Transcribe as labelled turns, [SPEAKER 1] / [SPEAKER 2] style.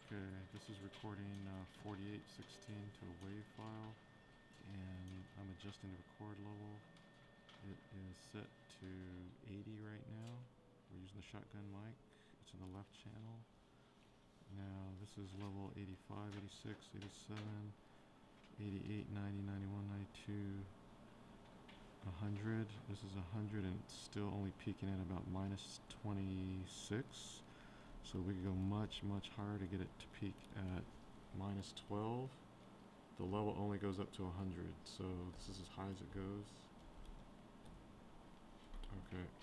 [SPEAKER 1] Okay, this is recording 4816 to a WAV file, and I'm adjusting the record level. It is set to 80 right now. We're using the shotgun mic. It's in the left channel. Now this is level 85, 86, 87, 88, 90, 91, 92, 100. This is 100 and it's still only peaking at about minus 26. So we could go much higher to get it to peak at minus 12. The level only goes up to 100, so this is as high as it goes. Okay.